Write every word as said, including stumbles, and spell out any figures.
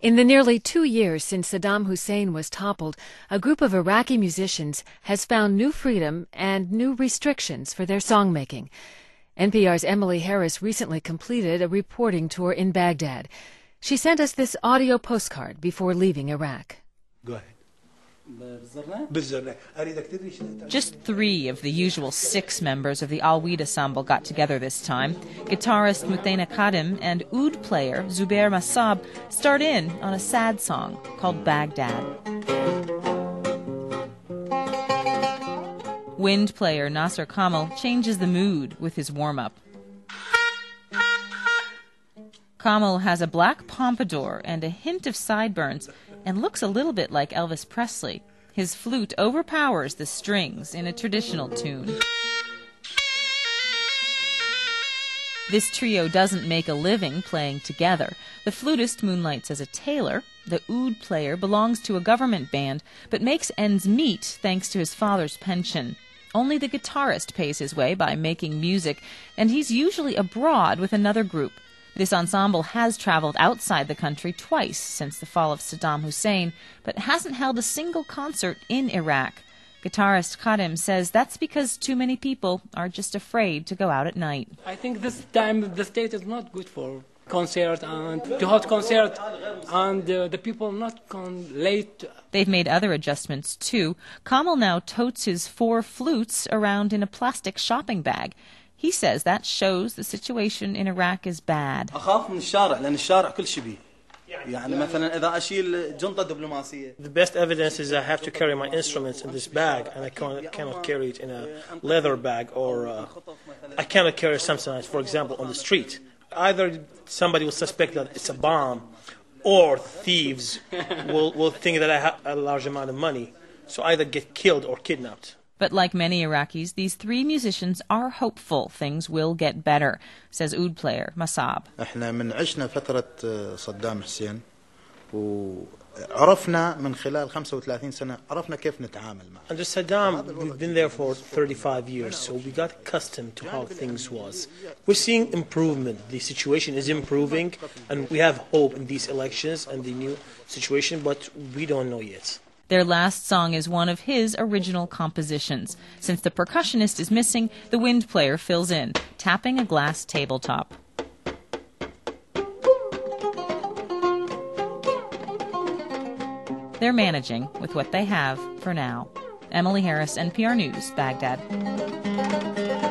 In the nearly two years since Saddam Hussein was toppled, a group of Iraqi musicians has found new freedom and new restrictions for their songmaking. N P R's Emily Harris recently completed a reporting tour in Baghdad. She sent us this audio postcard before leaving Iraq. Go ahead. Just three of the usual six members of the Al-Weed ensemble got together this time. Guitarist Muthena Khadim and oud player Zubair Massab start in on a sad song called Baghdad. Wind player Nasser Kamal changes the mood with his warm-up. Kamal has a black pompadour and a hint of sideburns and looks a little bit like Elvis Presley. His flute overpowers the strings in a traditional tune. This trio doesn't make a living playing together. The flutist moonlights as a tailor. The oud player belongs to a government band, but makes ends meet thanks to his father's pension. Only the guitarist pays his way by making music, and he's usually abroad with another group. This ensemble has traveled outside the country twice since the fall of Saddam Hussein, but hasn't held a single concert in Iraq. Guitarist Khadim says that's because too many people are just afraid to go out at night. I think this time the state is not good for concert and to hold concert, and uh, the people not come late. They've made other adjustments too. Kamal now totes his four flutes around in a plastic shopping bag. He says that shows the situation in Iraq is bad. The best evidence is I have to carry my instruments in this bag, and I can't, cannot carry it in a leather bag, or uh, I cannot carry something, for example, on the street. Either somebody will suspect that it's a bomb, or thieves will, will think that I have a large amount of money, so either get killed or kidnapped. But like many Iraqis, these three musicians are hopeful things will get better, says oud player Massab. احنا من عشنا فترة صدام حسين وعرفنا من خلال خمسة وثلاثين سنة عرفنا كيف نتعامل معه. Under Saddam, we've been there for thirty-five years, so we got accustomed to how things was. We're seeing improvement. The situation is improving, and we have hope in these elections and the new situation, but we don't know yet. Their last song is one of his original compositions. Since the percussionist is missing, the wind player fills in, tapping a glass tabletop. They're managing with what they have for now. Emily Harris, N P R News, Baghdad.